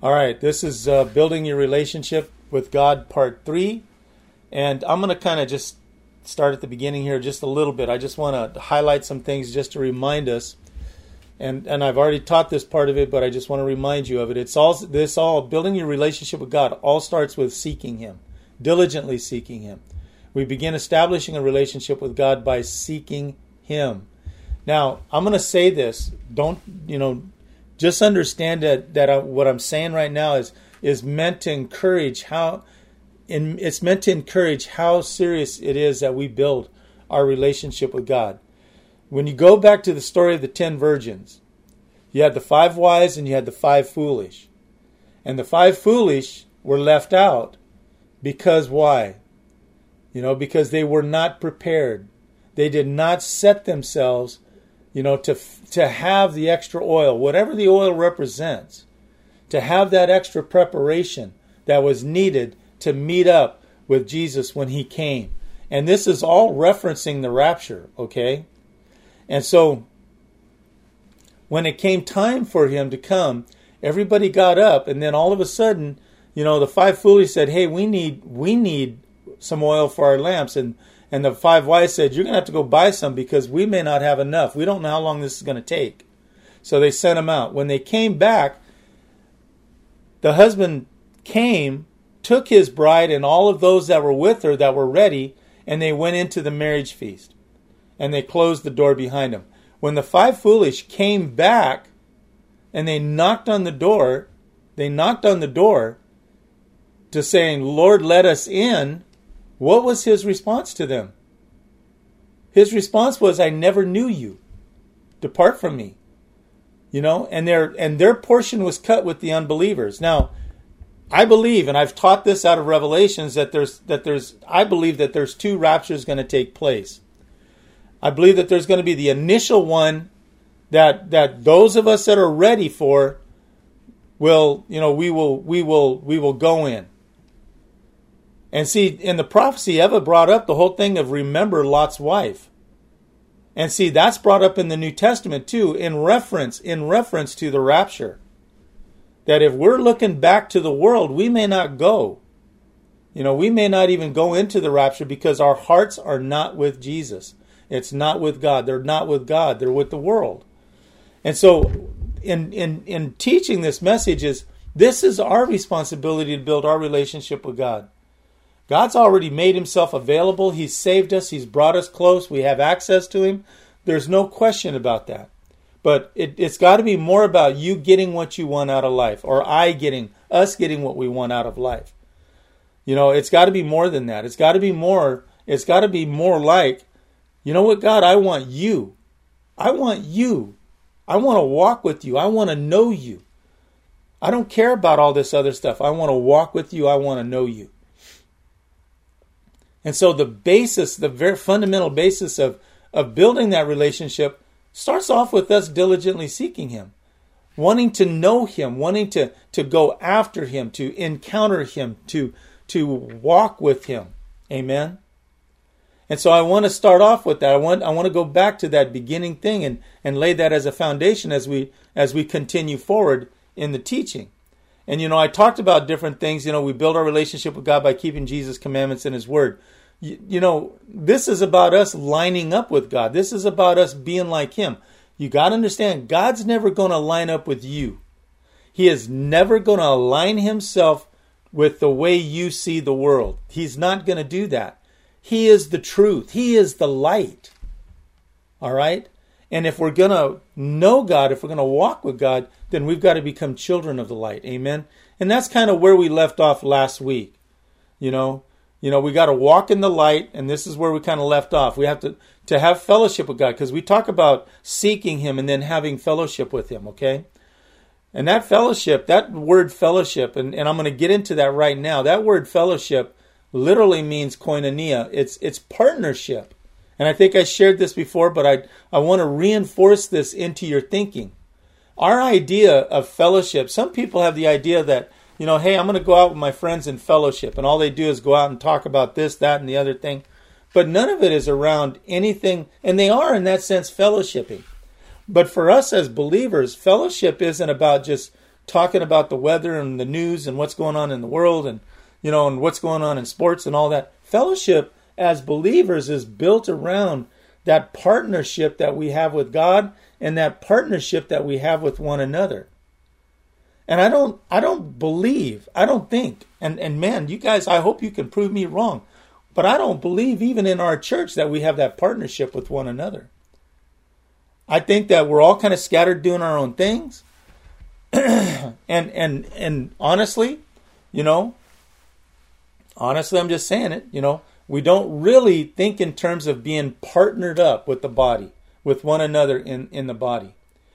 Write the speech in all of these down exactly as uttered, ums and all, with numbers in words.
All right, this is uh, Building Your Relationship with God, Part three. And I'm going to kind of just start at the beginning here just a little bit. I just want to highlight some things just to remind us. And and I've already taught this part of it, but I just want to remind you of it. It's all this all building your relationship with God all starts with seeking Him, diligently seeking Him. We begin establishing a relationship with God by seeking Him. Now, I'm going to say this. Don't, you know, just understand that that I, what I'm saying right now is is meant to encourage how, in, it's meant to encourage how serious it is that we build our relationship with God. When you go back to the story of the ten virgins, you had the five wise and you had the five foolish. And the five foolish were left out because why? You know, because they were not prepared. They did not set themselves, you know, to to have the extra oil, whatever the oil represents, to have that extra preparation that was needed to meet up with Jesus when He came. And this is all referencing the rapture, okay? And so when it came time for Him to come, everybody got up, and then all of a sudden, you know, the five foolish said, "Hey, we need we need some oil for our lamps." And and the five wise said, "You're going to have to go buy some because we may not have enough. We don't know how long this is going to take." So they sent them out. When they came back, the husband came, took his bride and all of those that were with her that were ready, and they went into the marriage feast. And they closed the door behind them. When the five foolish came back and they knocked on the door, they knocked on the door to saying, "Lord, let us in," what was His response to them? His response was, "I never knew you. Depart from me." You know, and their and their portion was cut with the unbelievers. Now, I believe, and I've taught this out of Revelations, that there's that there's I believe that there's two raptures going to take place. I believe that there's going to be the initial one that that those of us that are ready for will, you know, we will we will we will go in. And see, in the prophecy, Eva brought up the whole thing of remember Lot's wife. And see, that's brought up in the New Testament too, in reference in reference to the rapture. That if we're looking back to the world, we may not go. You know, we may not even go into the rapture because our hearts are not with Jesus. It's not with God. They're not with God. They're with the world. And so in, in, in teaching this message is, this is our responsibility to build our relationship with God. God's already made Himself available. He's saved us. He's brought us close. We have access to Him. There's no question about that. But it, it's got to be more about you getting what you want out of life, or I getting, us getting what we want out of life. You know, it's got to be more than that. It's got to be more, it's got to be more like, you know what, God, I want you. I want you. I want to walk with you. I want to know you. I don't care about all this other stuff. I want to walk with you. I want to know you. And so the basis, the very fundamental basis of, of building that relationship starts off with us diligently seeking Him, wanting to know Him, wanting to, to go after Him, to encounter Him, to, to walk with Him. Amen. And so I want to start off with that. I want I want to go back to that beginning thing and, and lay that as a foundation as we as we continue forward in the teaching. And, you know, I talked about different things. You know, we build our relationship with God by keeping Jesus' commandments and His Word. You, you know, this is about us lining up with God. This is about us being like Him. You got to understand, God's never going to line up with you. He is never going to align Himself with the way you see the world. He's not going to do that. He is the truth. He is the light. All right? And if we're going to know God, if we're going to walk with God, then we've got to become children of the light. Amen? And that's kind of where we left off last week. You know, you know, we got to walk in the light, and this is where we kind of left off. We have to, to have fellowship with God, because we talk about seeking Him and then having fellowship with Him, okay? And that fellowship, that word fellowship, and, and I'm going to get into that right now, that word fellowship literally means koinonia. It's it's partnership. And I think I shared this before, but I, I want to reinforce this into your thinking. Our idea of fellowship, some people have the idea that, you know, hey, I'm going to go out with my friends in fellowship, and all they do is go out and talk about this, that, and the other thing. But none of it is around anything, and they are in that sense fellowshipping. But for us as believers, fellowship isn't about just talking about the weather and the news and what's going on in the world and, you know, and what's going on in sports and all that. Fellowship as believers is built around that partnership that we have with God and that partnership that we have with one another. And I don't I don't believe, I don't think, and, and man, you guys, I hope you can prove me wrong, but I don't believe even in our church that we have that partnership with one another. I think that we're all kind of scattered doing our own things. and and and honestly, you know, honestly, I'm just saying it, you know, we don't really think in terms of being partnered up with the body, with one another in, in the body.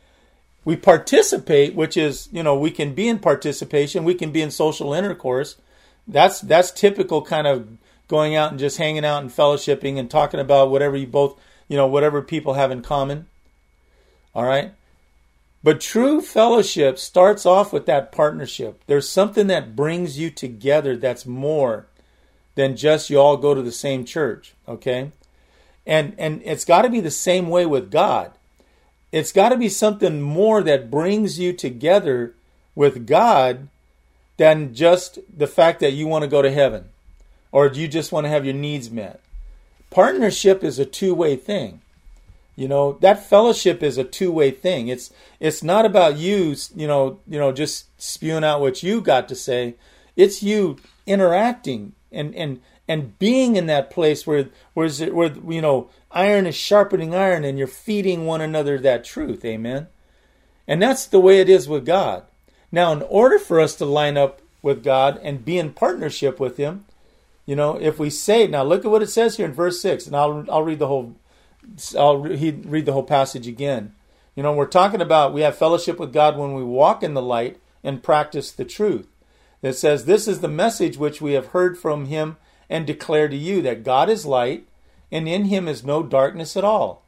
We participate, which is, you know, we can be in participation, we can be in social intercourse. That's that's typical kind of going out and just hanging out and fellowshipping and talking about whatever you both, you know, whatever people have in common. All right? But true fellowship starts off with that partnership. There's something that brings you together that's more than just you all go to the same church, okay? And and it's got to be the same way with God. It's got to be something more that brings you together with God than just the fact that you want to go to heaven or you just want to have your needs met. Partnership is a two-way thing. You know, that fellowship is a two-way thing. It's it's not about you, you know, you know, just spewing out what you got to say. It's you interacting and and and being in that place where where is it, where you know, iron is sharpening iron and you're feeding one another that truth. Amen. And that's the way it is with God. Now, in order for us to line up with God and be in partnership with Him, you know, if we say, now look at what it says here in verse six, and I'll I'll read the whole I'll read the whole passage again. You know, we're talking about we have fellowship with God when we walk in the light and practice the truth. It says, this is the message which we have heard from Him and declare to you, that God is light and in Him is no darkness at all.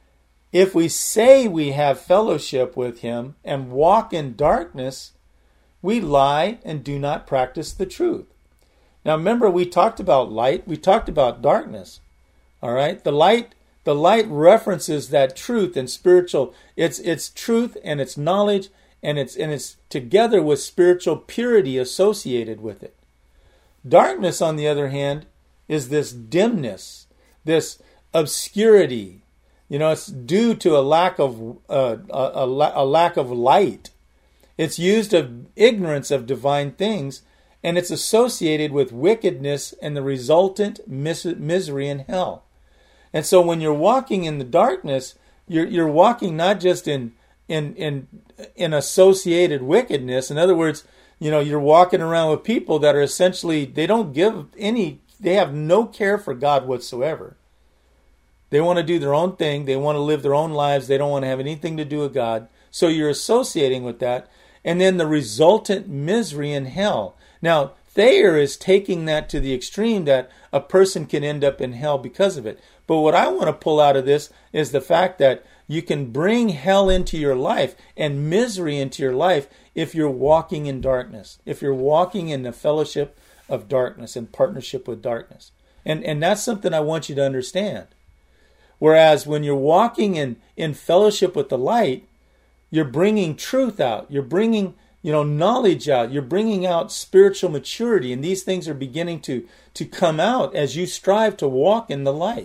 If we say we have fellowship with Him and walk in darkness, we lie and do not practice the truth. Now remember, we talked about light, we talked about darkness. All right, the light The light references that truth and spiritual. It's it's truth and it's knowledge and it's and it's together with spiritual purity associated with it. Darkness, on the other hand, is this dimness, this obscurity. You know, it's due to a lack of uh, a, a, a lack of light. It's used of ignorance of divine things, and it's associated with wickedness and the resultant mis- misery in hell. And so when you're walking in the darkness, you're you're walking not just in in in in associated wickedness. In other words, you know, you're walking around with people that are essentially, they don't give any, they have no care for God whatsoever. They want to do their own thing. They want to live their own lives. They don't want to have anything to do with God. So you're associating with that. And then the resultant misery in hell. Now, Thayer is taking that to the extreme that a person can end up in hell because of it. But what I want to pull out of this is the fact that you can bring hell into your life and misery into your life if you're walking in darkness, if you're walking in the fellowship of darkness and partnership with darkness. And, and that's something I want you to understand. Whereas when you're walking in, in fellowship with the light, you're bringing truth out. You're bringing, you know, knowledge out. You're bringing out spiritual maturity. And these things are beginning to, to come out as you strive to walk in the light.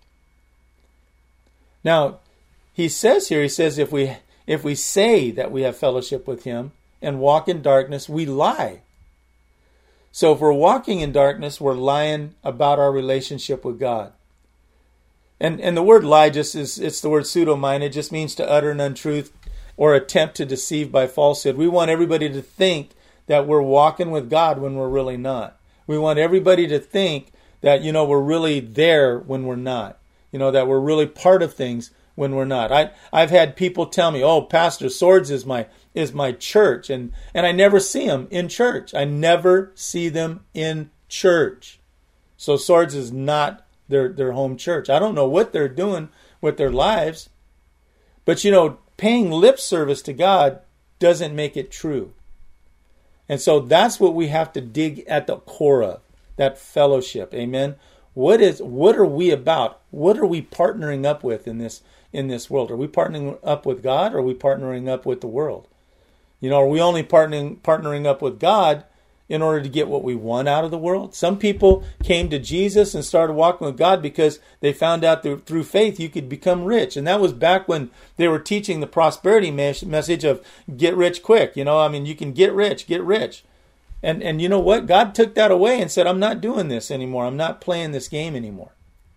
Now, he says here, he says, if we if we say that we have fellowship with Him and walk in darkness, we lie. So if we're walking in darkness, we're lying about our relationship with God. And and the word lie just is, it's the word pseudomine. It just means to utter an untruth or attempt to deceive by falsehood. We want everybody to think that we're walking with God when we're really not. We want everybody to think that, you know, we're really there when we're not. You know, that we're really part of things when we're not. I, I've had people tell me, oh, Pastor Swords is my is my church. And, and I never see them in church. I never see them in church. So Swords is not their, their home church. I don't know what they're doing with their lives. But, you know, paying lip service to God doesn't make it true. And so that's what we have to dig at the core of, that fellowship. Amen. What is what are we about? What are we partnering up with in this in this world? Are we partnering up with God or are we partnering up with the world? You know, are we only partnering partnering up with God in order to get what we want out of the world? Some people came to Jesus and started walking with God because they found out that through faith you could become rich. And that was back when they were teaching the prosperity mes- message of get rich quick. You know, I mean, you can get rich, get rich. And and you know what? God took that away and said, I'm not doing this anymore. I'm not playing this game anymore.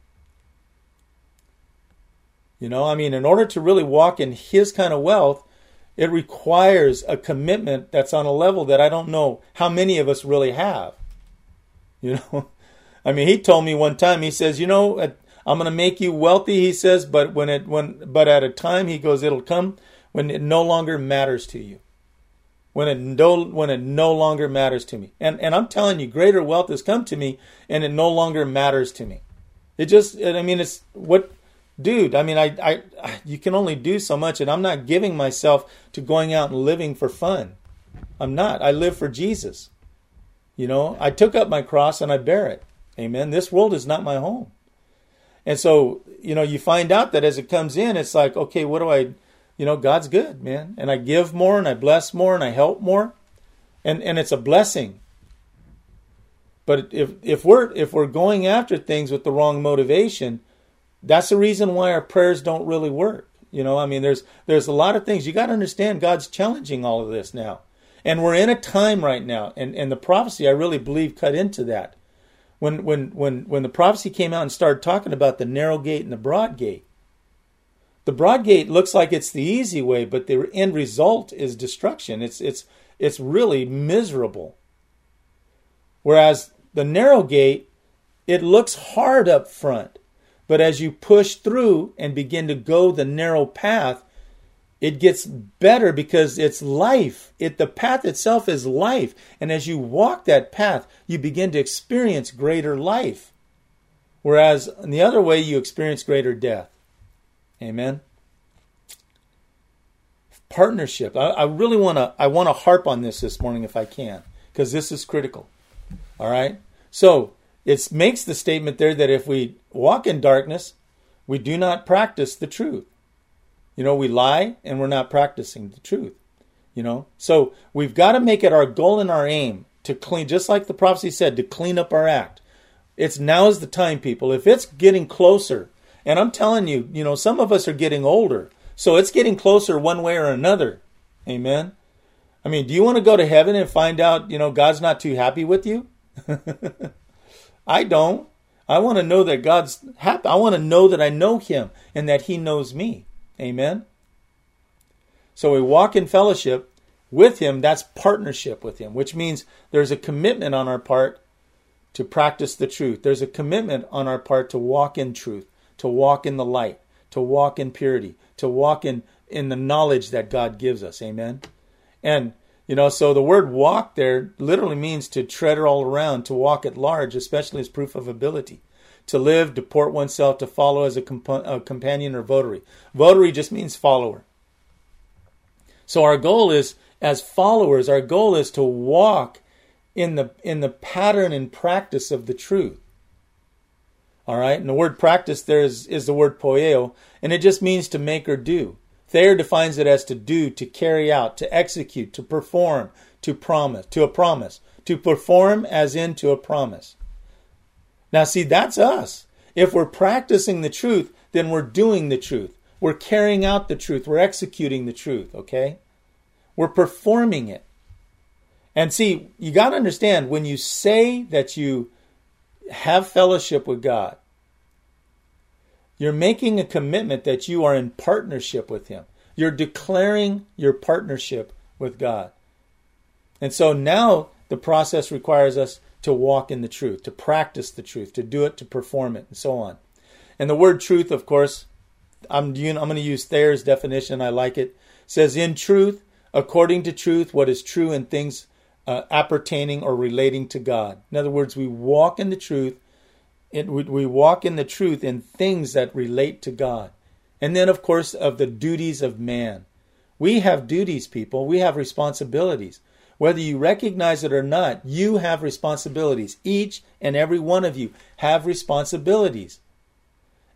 You know, I mean, in order to really walk in His kind of wealth, it requires a commitment that's on a level that I don't know how many of us really have. You know, I mean, He told me one time, He says, you know, I'm going to make you wealthy, He says, but when it when but at a time, He goes, it'll come when it no longer matters to you. When it no when it no longer matters to me. And and I'm telling you, greater wealth has come to me and it no longer matters to me. It just, I mean, it's what Dude, I mean, I, I, you can only do so much, and I'm not giving myself to going out and living for fun. I'm not. I live for Jesus. You know, I took up my cross and I bear it. Amen. This world is not my home. And so, you know, you find out that as it comes in, it's like, okay, what do I, you know, God's good, man. And I give more and I bless more and I help more. And and it's a blessing. But if if we're if we're going after things with the wrong motivation, that's the reason why our prayers don't really work. You know, I mean, there's there's a lot of things. You got to understand God's challenging all of this now. And we're in a time right now, and, and the prophecy, I really believe, cut into that. When when when when the prophecy came out and started talking about the narrow gate and the broad gate, the broad gate looks like it's the easy way, but the end result is destruction. It's it's it's really miserable. Whereas the narrow gate, it looks hard up front. But as you push through and begin to go the narrow path, it gets better because it's life. It the path itself is life. And as you walk that path, you begin to experience greater life. Whereas in the other way, you experience greater death. Amen. Partnership. I, I really want to I want to harp on this this morning if I can, because this is critical. All right? So, it makes the statement there that if we walk in darkness, we do not practice the truth. You know, we lie and we're not practicing the truth. You know, so we've got to make it our goal and our aim to clean, just like the prophecy said, to clean up our act. It's now is the time, people. If it's getting closer, and I'm telling you, you know, some of us are getting older, so it's getting closer one way or another. Amen. I mean, do you want to go to heaven and find out, you know, God's not too happy with you? I don't. I want to know that God's happy. I want to know that I know Him and that He knows me. Amen. So we walk in fellowship with Him. That's partnership with Him, which means there's a commitment on our part to practice the truth. There's a commitment on our part to walk in truth, to walk in the light, to walk in purity, to walk in, in the knowledge that God gives us. Amen. And You know, so the word walk there literally means to tread all around, to walk at large, especially as proof of ability. To live, to port oneself, to follow as a, comp- a companion or votary. Votary just means follower. So our goal is, as followers, our goal is to walk in the in the pattern and practice of the truth. All right? And the word practice there is, is the word poieo, and it just means to make or do. Thayer defines it as to do, to carry out, to execute, to perform, to promise, to a promise. To perform as in to a promise. Now see, that's us. If we're practicing the truth, then we're doing the truth. We're carrying out the truth. We're executing the truth, okay? We're performing it. And see, you got to understand, when you say that you have fellowship with God, you're making a commitment that you are in partnership with Him. You're declaring your partnership with God. And so now the process requires us to walk in the truth, to practice the truth, to do it, to perform it, and so on. And the word truth, of course, I'm, I'm going to use Thayer's definition. I like it. It says, in truth, according to truth, what is true in things uh, appertaining or relating to God. In other words, we walk in the truth. It, we, we walk in the truth in things that relate to God. And then, of course, of the duties of man. We have duties, people. We have responsibilities. Whether you recognize it or not, you have responsibilities. Each and every one of you have responsibilities.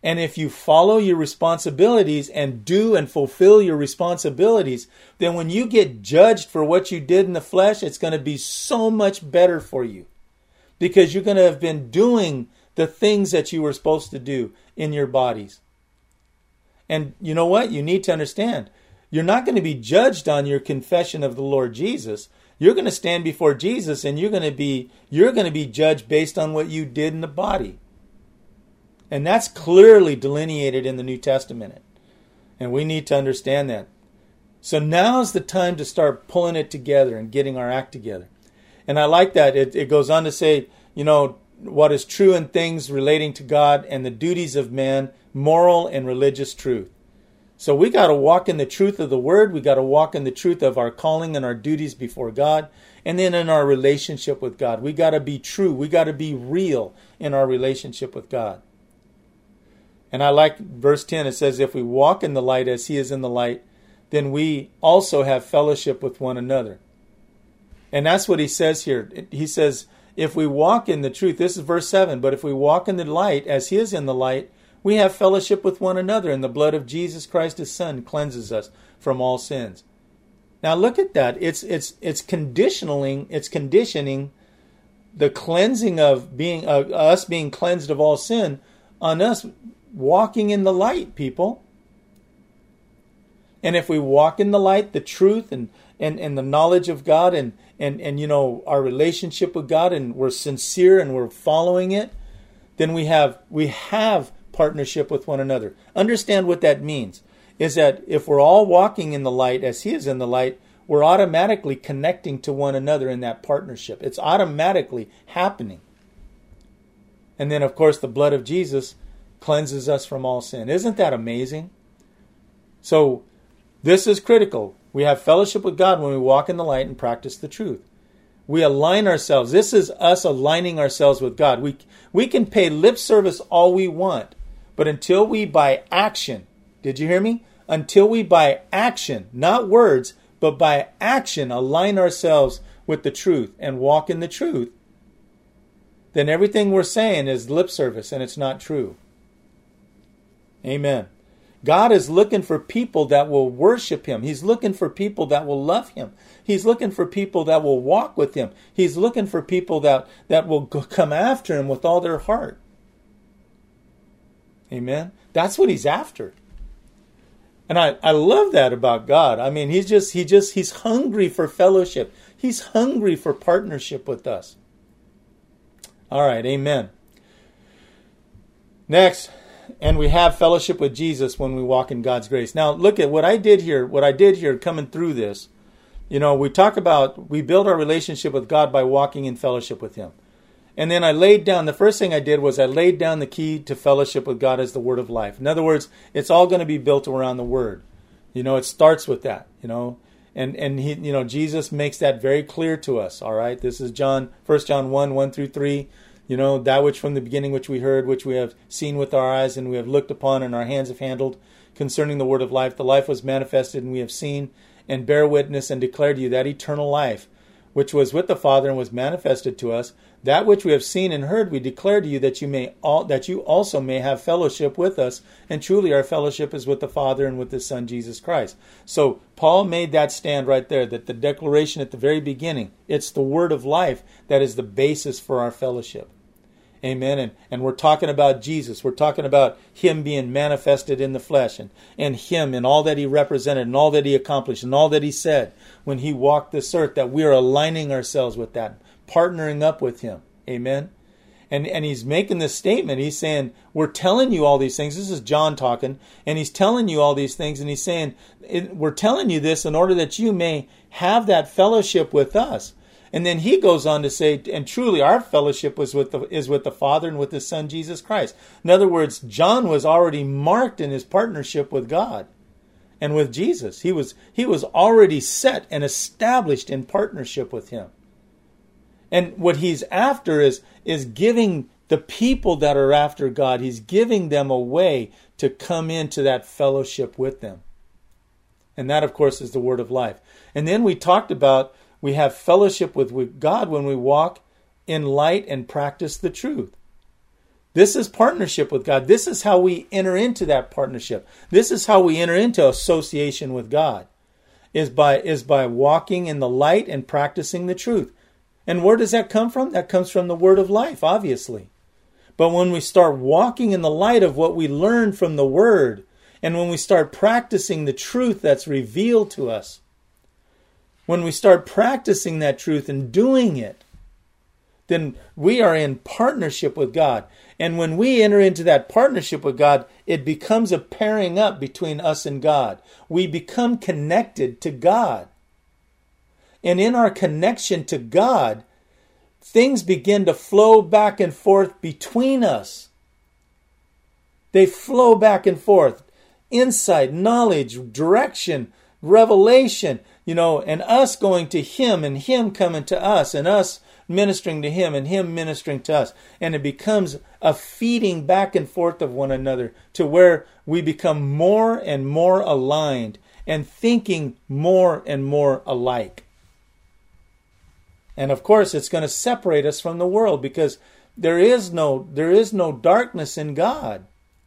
And if you follow your responsibilities and do and fulfill your responsibilities, then when you get judged for what you did in the flesh, it's going to be so much better for you, because you're going to have been doing the things that you were supposed to do in your bodies. And you know what? You need to understand, you're not going to be judged on your confession of the Lord Jesus. You're going to stand before Jesus, and you're going to be you're going to be judged based on what you did in the body. And that's clearly delineated in the New Testament. And we need to understand that. So now's the time to start pulling it together and getting our act together. And I like that. It, it goes on to say, you know, what is true in things relating to God and the duties of man, moral and religious truth. So we got to walk in the truth of the Word. We got to walk in the truth of our calling and our duties before God. And then in our relationship with God, we got to be true. We got to be real in our relationship with God. And I like verse ten. It says, if we walk in the light as He is in the light, then we also have fellowship with one another. And that's what He says here. He says, if we walk in the truth, this is verse seven, but if we walk in the light as He is in the light, we have fellowship with one another, and the blood of Jesus Christ, His Son, cleanses us from all sins. Now look at that. It's it's it's conditioning. It's conditioning the cleansing of being uh, us being cleansed of all sin on us walking in the light, people. And if we walk in the light, the truth and and, and the knowledge of God and, and, and you know our relationship with God, and we're sincere and we're following it, then we have we have partnership with one another. Understand what that means is that if we're all walking in the light as He is in the light, we're automatically connecting to one another in that partnership. It's automatically happening. And then, of course, the blood of Jesus cleanses us from all sin. Isn't that amazing? So this is critical. We have fellowship with God when we walk in the light and practice the truth. We align ourselves. This is us aligning ourselves with God. We, we can pay lip service all we want, but until we by action, did you hear me? Until we by action, not words, but by action align ourselves with the truth and walk in the truth, then everything we're saying is lip service and it's not true. Amen. God is looking for people that will worship Him. He's looking for people that will love Him. He's looking for people that will walk with Him. He's looking for people that, that will come after Him with all their heart. Amen. That's what He's after. And I, I love that about God. I mean, He's just, he just, He's hungry for fellowship. He's hungry for partnership with us. All right. Amen. Next. And we have fellowship with Jesus when we walk in God's grace. Now, look at what I did here. What I did here coming through this. You know, we talk about, we build our relationship with God by walking in fellowship with Him. And then I laid down, the first thing I did was I laid down the key to fellowship with God as the Word of life. In other words, it's all going to be built around the Word. You know, it starts with that, you know. And, and he, you know, Jesus makes that very clear to us, all right? This is John, First John one, one through three. You know, that which from the beginning which we heard, which we have seen with our eyes, and we have looked upon, and our hands have handled, concerning the word of life. The life was manifested, and we have seen, and bear witness, and declare to you that eternal life, which was with the Father, and was manifested to us. That which we have seen and heard, we declare to you, that you may all, that you also may have fellowship with us. And truly, our fellowship is with the Father and with His Son, Jesus Christ. So Paul made that stand right there, that the declaration at the very beginning, it's the word of life that is the basis for our fellowship. Amen. And, and we're talking about Jesus. We're talking about Him being manifested in the flesh, and, and Him and all that He represented and all that He accomplished and all that He said when He walked this earth, that we are aligning ourselves with that, partnering up with Him. Amen. And, and He's making this statement. He's saying, we're telling you all these things. This is John talking, and he's telling you all these things, and he's saying, we're telling you this in order that you may have that fellowship with us. And then he goes on to say, and truly our fellowship was with the, is with the Father and with His Son, Jesus Christ. In other words, John was already marked in his partnership with God and with Jesus. He was, he was already set and established in partnership with Him. And what he's after is, is giving the people that are after God, He's giving them a way to come into that fellowship with them. And that, of course, is the word of life. And then we talked about we have fellowship with, with God when we walk in light and practice the truth. This is partnership with God. This is how we enter into that partnership. This is how we enter into association with God, is by, is by walking in the light and practicing the truth. And where does that come from? That comes from the word of life, obviously. But when we start walking in the light of what we learn from the word, and when we start practicing the truth that's revealed to us, when we start practicing that truth and doing it, then we are in partnership with God. And when we enter into that partnership with God, it becomes a pairing up between us and God. We become connected to God. And in our connection to God, things begin to flow back and forth between us. They flow back and forth. Insight, knowledge, direction, revelation, you know, and us going to Him and Him coming to us and us ministering to Him and Him ministering to us. And it becomes a feeding back and forth of one another to where we become more and more aligned and thinking more and more alike. And of course, it's going to separate us from the world because there is no, there is no darkness in God.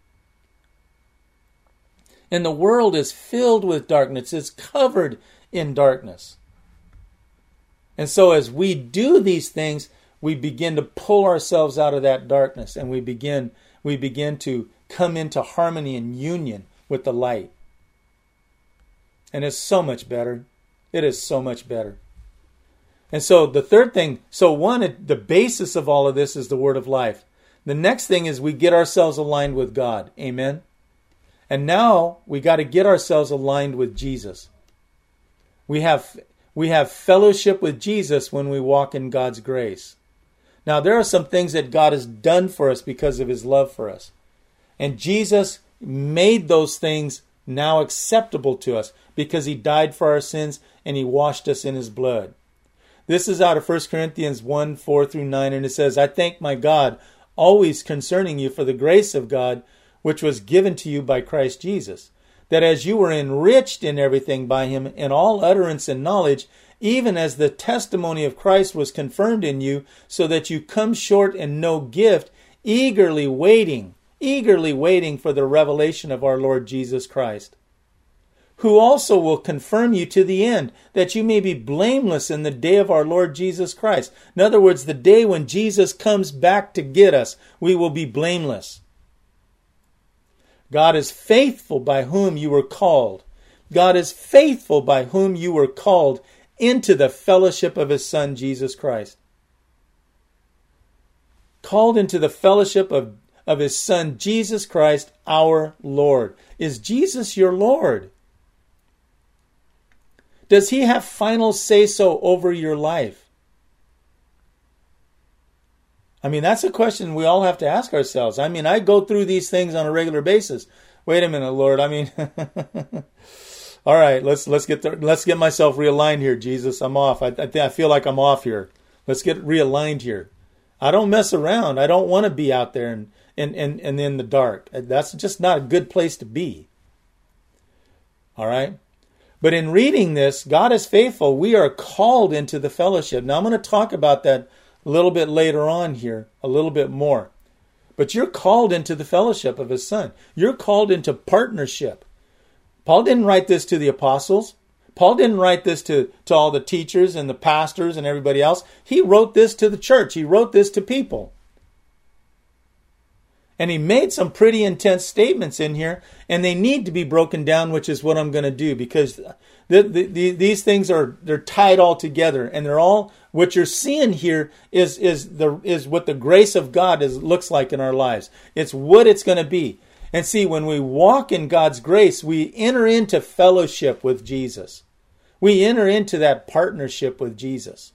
And the world is filled with darkness. It's covered in darkness. And so as we do these things, we begin to pull ourselves out of that darkness, and we begin we begin to come into harmony and union with the light. And it's so much better. It is so much better. And so the third thing, so one, the basis of all of this is the word of life. The next thing is we get ourselves aligned with God. Amen. And now we got to get ourselves aligned with Jesus. We have we have fellowship with Jesus when we walk in God's grace. Now there are some things that God has done for us because of His love for us. And Jesus made those things now acceptable to us because He died for our sins and He washed us in His blood. This is out of First Corinthians one, four through nine, and it says, I thank my God always concerning you for the grace of God which was given to you by Christ Jesus, that as you were enriched in everything by Him, in all utterance and knowledge, even as the testimony of Christ was confirmed in you, so that you come short in no gift, eagerly waiting, eagerly waiting for the revelation of our Lord Jesus Christ, who also will confirm you to the end, that you may be blameless in the day of our Lord Jesus Christ. In other words, the day when Jesus comes back to get us, we will be blameless. God is faithful by whom you were called. God is faithful by whom you were called into the fellowship of His Son, Jesus Christ. Called into the fellowship of, of His Son, Jesus Christ, our Lord. Is Jesus your Lord? Does He have final say-so over your life? I mean, that's a question we all have to ask ourselves. I mean, I go through these things on a regular basis. Wait a minute, Lord. I mean, all right, let's let's get the, let's get myself realigned here, Jesus. I'm off. I I, I feel like I'm off here. Let's get realigned here. I don't mess around. I don't want to be out there and and, and, and in the dark. That's just not a good place to be. All right? But in reading this, God is faithful. We are called into the fellowship. Now, I'm going to talk about that a little bit later on here, a little bit more. But you're called into the fellowship of His Son. You're called into partnership. Paul didn't write this to the apostles. Paul didn't write this to, to all the teachers and the pastors and everybody else. He wrote this to the church. He wrote this to people. And he made some pretty intense statements in here, and they need to be broken down, which is what I'm going to do, because the, the, the, these things are they're tied all together, and they're all what you're seeing here is is the is what the grace of God is looks like in our lives. It's what it's going to be. And see, when we walk in God's grace, we enter into fellowship with Jesus. We enter into that partnership with Jesus.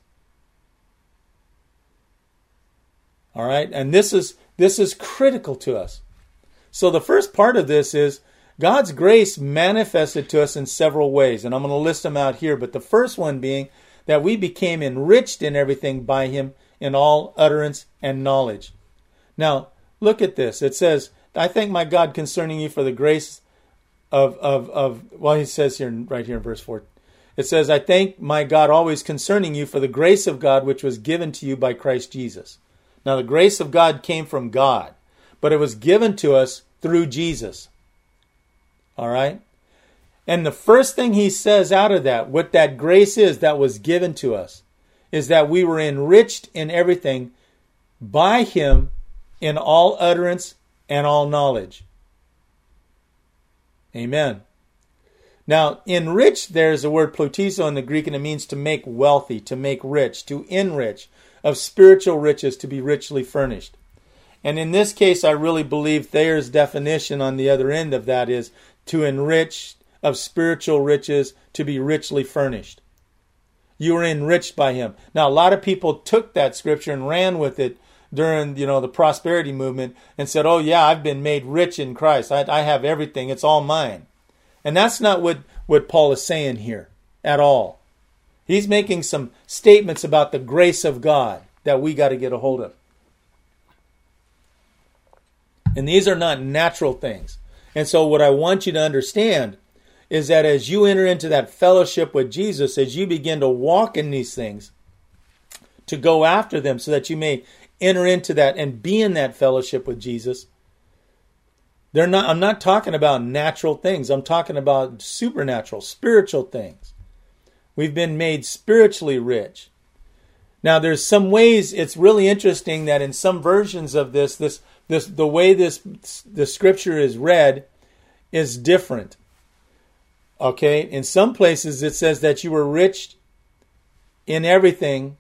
All right, and this is. This is critical to us. So the first part of this is God's grace manifested to us in several ways. And I'm going to list them out here. But the first one being that we became enriched in everything by Him in all utterance and knowledge. Now, look at this. It says, I thank my God concerning you for the grace of, of, of well, he says here, right here in verse four. It says, I thank my God always concerning you for the grace of God which was given to you by Christ Jesus. Now, the grace of God came from God. but it was given to us through Jesus. All right? And the first thing he says out of that, what that grace is that was given to us, is that we were enriched in everything by him in all utterance and all knowledge. Amen. Now, enrich, there's the word plotizo in the Greek, and it means to make wealthy, to make rich, to enrich, of spiritual riches, to be richly furnished. And in this case, I really believe Thayer's definition on the other end of that is to enrich, of spiritual riches, to be richly furnished. You were enriched by him. Now, a lot of people took that scripture and ran with it during, you know, the prosperity movement and said, oh yeah, I've been made rich in Christ. I, I have everything. It's all mine. And that's not what, what Paul is saying here at all. He's making some statements about the grace of God that we got to get a hold of. And these are not natural things. And so what I want you to understand is that as you enter into that fellowship with Jesus, as you begin to walk in these things, to go after them so that you may enter into that and be in that fellowship with Jesus, they're not, I'm not talking about natural things. I'm talking about supernatural, spiritual things. We've been made spiritually rich. Now, there's some ways it's really interesting that in some versions of this, this, this, the way this the scripture is read is different. Okay, in some places it says that you were rich in everything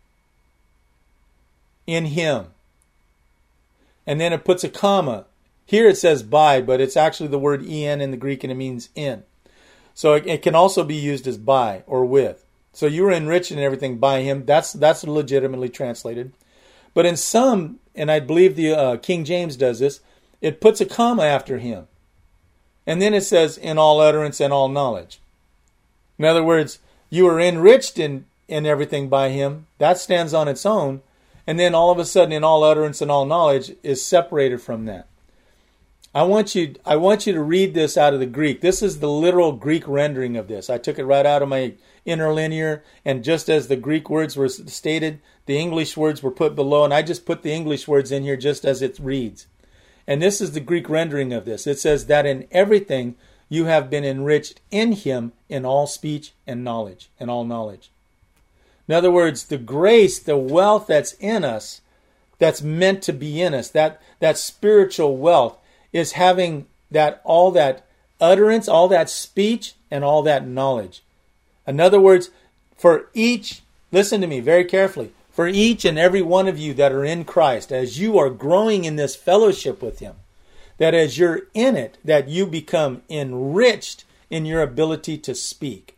in him. And then it puts a comma. Here it says by, but it's actually the word en in the Greek, and it means in. So it, it can also be used as by or with. So you were enriched in everything by him. That's that's legitimately translated. But in some, and I believe the uh, King James does this, it puts a comma after him. And then it says, in all utterance and all knowledge. In other words, you were enriched in, in everything by him. That stands on its own. And then all of a sudden, in all utterance and all knowledge is separated from that. I want you, I want you to read this out of the Greek. This is the literal Greek rendering of this. I took it right out of my interlinear, and just as the Greek words were stated, the English words were put below, and I just put the English words in here just as it reads. And this is the Greek rendering of this. It says that in everything you have been enriched in him in all speech and knowledge, and all knowledge. In other words, the grace, the wealth that's in us, that's meant to be in us, that, that spiritual wealth, is having that all that utterance, all that speech, and all that knowledge. In other words, for each, listen to me very carefully, for each and every one of you that are in Christ, as you are growing in this fellowship with him, that as you're in it, that you become enriched in your ability to speak.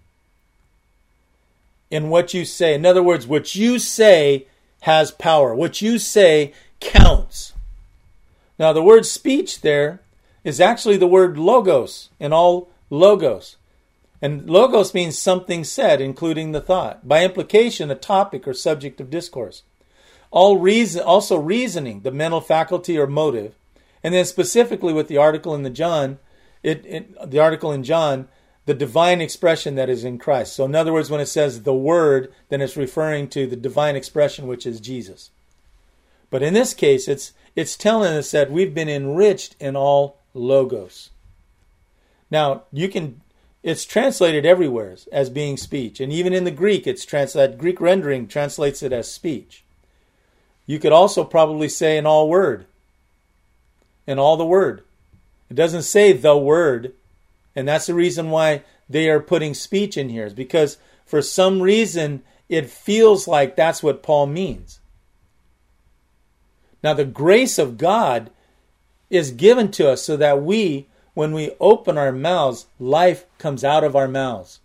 In what you say. In other words, what you say has power. What you say counts. Now, the word speech there is actually the word logos, in all logos. And logos means something said, including the thought. By implication, a topic or subject of discourse. All reason, also reasoning, the mental faculty or motive. And then specifically with the article in the John, it, it, the article in John, the divine expression that is in Christ. So in other words, when it says the word, then it's referring to the divine expression, which is Jesus. But in this case, it's it's telling us that we've been enriched in all logos. Now, you can, it's translated everywhere as being speech. And even in the Greek, it's translated, Greek rendering translates it as speech. You could also probably say in all word. In all the word. It doesn't say the word. And that's the reason why they are putting speech in here, is because for some reason it feels like that's what Paul means. Now, the grace of God is given to us so that we, when we open our mouths, life comes out of our mouths.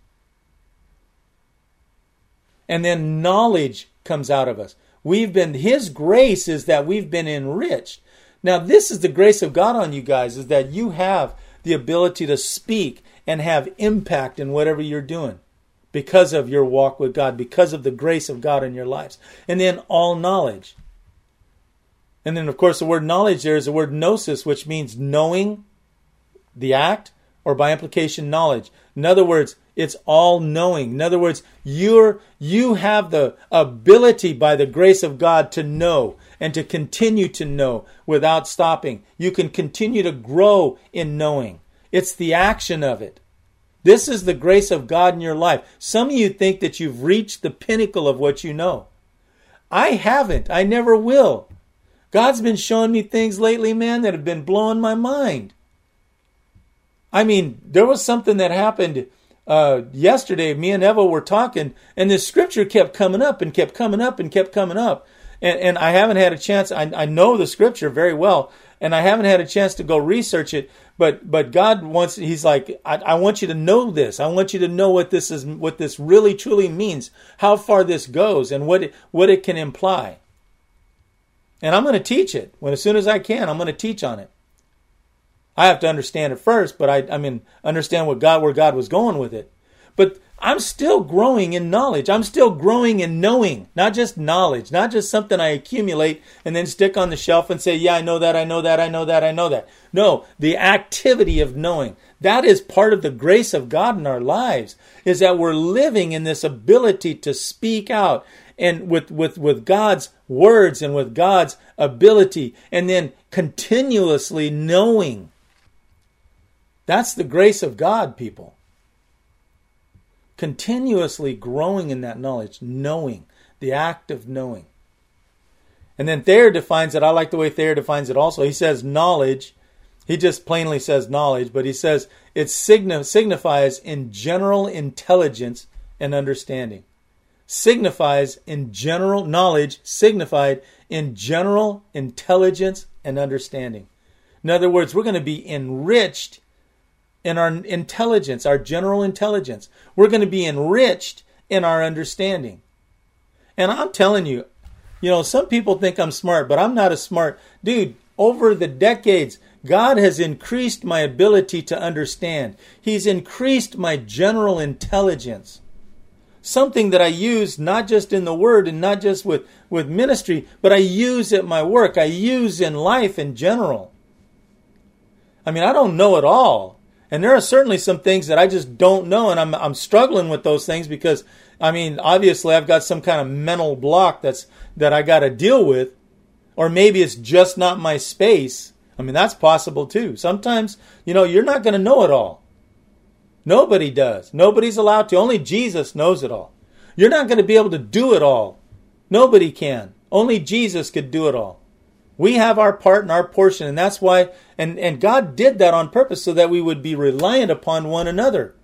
And then knowledge comes out of us. We've been, his grace is that we've been enriched. Now, this is the grace of God on you guys, is that you have the ability to speak and have impact in whatever you're doing because of your walk with God, because of the grace of God in your lives. And then all knowledge. And then, of course, the word knowledge there is the word gnosis, which means knowing the act, or by implication, knowledge. In other words, It's all knowing. In other words, you're, you have the ability by the grace of God to know and to continue to know without stopping. You can continue to grow in knowing. It's the action of it. This is the grace of God in your life. Some of you think that you've reached the pinnacle of what you know. I haven't. I never will. God's been showing me things lately, man, that have been blowing my mind. I mean, there was something that happened uh, yesterday. Me and Eva were talking, and this scripture kept coming up and kept coming up and kept coming up. And, and I haven't had a chance. I, I know the scripture very well, and I haven't had a chance to go research it. But but God wants. He's like, I, I want you to know this. I want you to know what this is, what this really truly means, how far this goes, and what it, what it can imply. And I'm going to teach it when, as soon as I can. I'm going to teach on it. I have to understand it first, but I, I mean, understand what God, where God was going with it. But I'm still growing in knowledge. I'm still growing in knowing, not just knowledge, not just something I accumulate and then stick on the shelf and say, yeah, I know that, I know that, I know that, I know that. No, the activity of knowing. That is part of the grace of God in our lives, is that we're living in this ability to speak out and with, with, with God's words and with God's ability, and then continuously knowing. That's the grace of God, people. Continuously growing in that knowledge, knowing, the act of knowing. And then Thayer defines it. I like the way Thayer defines it also. He says knowledge. He just plainly says knowledge, but he says it signi- signifies in general intelligence and understanding. Signifies in general knowledge, signified in general intelligence and understanding. In other words, we're going to be enriched in our intelligence, our general intelligence. We're going to be enriched in our understanding. And I'm telling you, you know, some people think I'm smart, but I'm not as smart. Dude, over the decades, God has increased my ability to understand. He's increased my general intelligence. Something that I use not just in the Word and not just with, with ministry, but I use at my work. I use in life in general. I mean, I don't know it all. And there are certainly some things that I just don't know, and I'm I'm struggling with those things because, I mean, obviously I've got some kind of mental block that's that I got to deal with, or maybe it's just not my space. I mean, that's possible too. Sometimes, you know, you're not going to know it all. Nobody does. Nobody's allowed to. Only Jesus knows it all. You're not going to be able to do it all. Nobody can. Only Jesus could do it all. We have our part and our portion, and that's why, and, and God did that on purpose so that we would be reliant upon one another.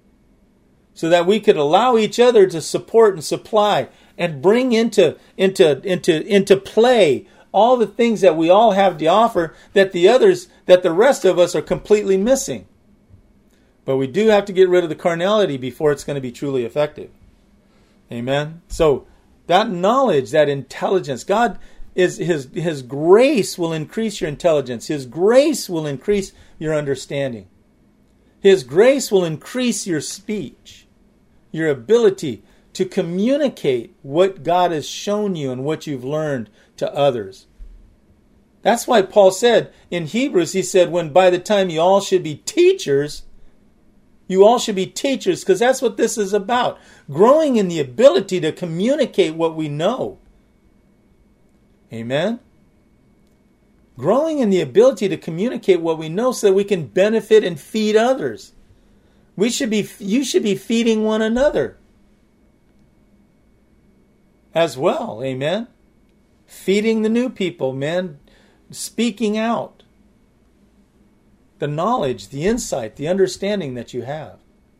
So that we could allow each other to support and supply and bring into, into, into, into play all the things that we all have to offer that the others, that the rest of us are completely missing. But we do have to get rid of the carnality before it's going to be truly effective. Amen? So that knowledge, that intelligence, God is His His grace will increase your intelligence. His grace will increase your understanding. His grace will increase your speech, your ability to communicate what God has shown you and what you've learned to others. That's why Paul said in Hebrews, he said, when by the time you all should be teachers, you all should be teachers, because that's what this is about. Growing in the ability to communicate what we know. Amen? Growing in the ability to communicate what we know so that we can benefit and feed others. We should be, you should be feeding one another as well. Amen? Feeding the new people, man. Speaking out. The knowledge, the insight, the understanding that you have.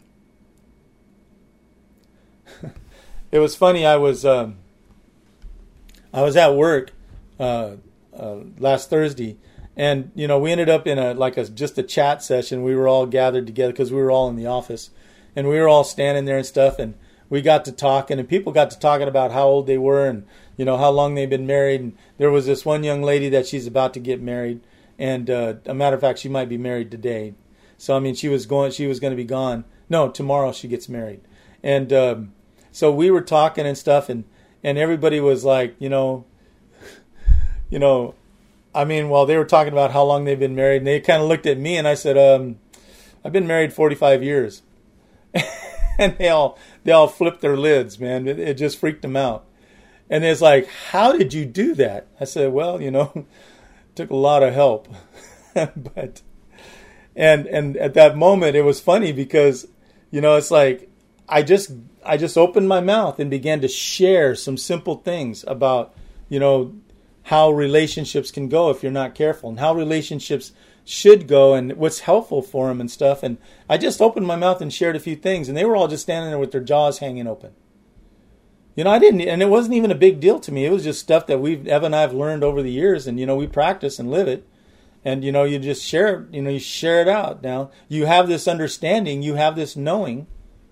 It was funny. I was um, I was at work uh, uh, last Thursday, and you know we ended up in a like a just a chat session. We were all gathered together because we were all in the office, and we were all standing there and stuff, and we got to talking, and people got to talking about how old they were and you know how long they've been married. And there was this one young lady that she's about to get married. And uh, a matter of fact, she might be married today. So I mean, she was going. She was going to be gone. No, tomorrow she gets married. And um, so we were talking and stuff, and, and everybody was like, you know, you know, I mean, while they were talking about how long they've been married, and they kind of looked at me, and I said, um, I've been married forty-five years. And they all they all flipped their lids, man. It, it just freaked them out. And it's like, how did you do that? I said, well, you know, it took a lot of help. but and and at that moment it was funny because, you know, it's like I just I just opened my mouth and began to share some simple things about, you know, how relationships can go if you're not careful, and how relationships should go, and what's helpful for them and stuff. And I just opened my mouth and shared a few things, and they were all just standing there with their jaws hanging open. You know, I didn't, and it wasn't even a big deal to me. It was just stuff that we've, Evan and I have learned over the years, and, you know, we practice and live it. And, you know, you just share, you know, you share it out. Now, you have this understanding, you have this knowing,